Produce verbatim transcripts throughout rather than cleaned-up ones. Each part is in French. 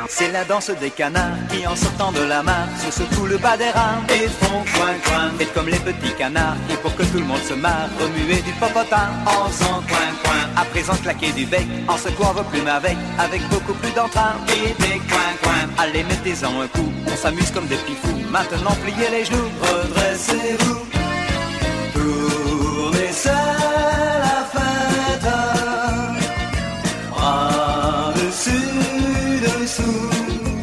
C'est la danse des canards qui en sortant de la mare se secouent le bas des reins et font coin coin. Faites comme les petits canards et pour que tout le monde se marre, remuez du popotin en faisant coin coin. À présent claquez du bec en secouant vos plumes avec, avec beaucoup plus d'entrain et des coin coin. Allez mettez-en un coup, on s'amuse comme des petits fous. Maintenant pliez les genoux, redressez-vous, tournez seul la fête, bras dessus dessous,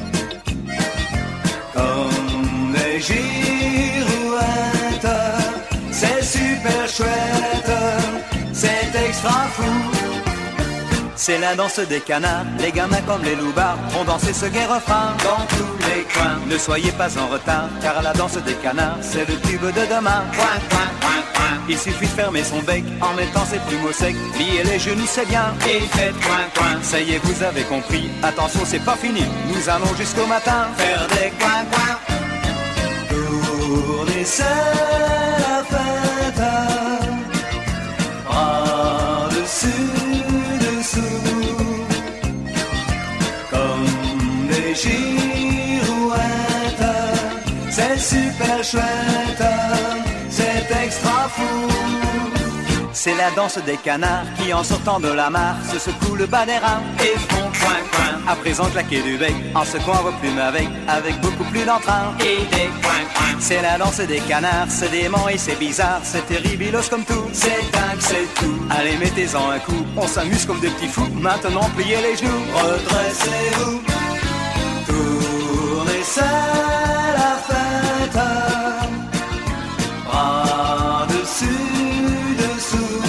comme des girouettes. C'est super chouette, c'est extra fou. C'est la danse des canards, les gamins comme les loupards vont danser ce gai refrain dans tous les coins. Ne soyez pas en retard, car la danse des canards, c'est le tube de demain. Coin, coin, coin, coin. Il suffit de fermer son bec en mettant ses plumes au sec, pliez les genoux c'est bien, et faites coin, coin. Ça y est, vous avez compris, attention c'est pas fini, nous allons jusqu'au matin faire des coin, coin. Tournez seul la fête, bras dessus comme des girouettes. C'est super chouette, c'est extra fou. C'est la danse des canards qui en sortant de la mare se secouent le bas des reins et font coin coin. À présent claquez du bec en secouant vos plumes avec, avec beaucoup plus d'entrain et des coin coin. C'est la danse des canards, c'est dément et c'est bizarre, c'est terribilos comme tout, c'est dingue, c'est tout. Allez mettez-en un coup, on s'amuse comme des petits fous. Maintenant pliez les genoux, redressez-vous, tournez seul la fête, bras dessus dessous,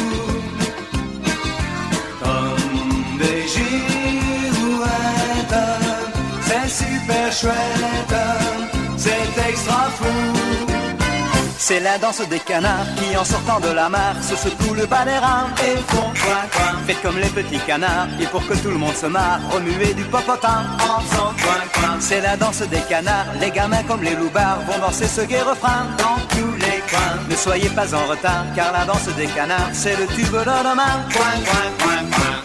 comme des girouettes. C'est super chouette, c'est extra fou. C'est la danse des canards qui en sortant de la mare se secouent le bas des reins et font coin coin. Faites comme les petits canards et pour que tout le monde se marre, remuez du popotin en faisant coin coin. C'est la danse des canards, les gamins comme les loupards vont danser ce gai refrain dans tous les coins. Ne soyez pas en retard car la danse des canards c'est le tube de demain. Coin coin coin coin.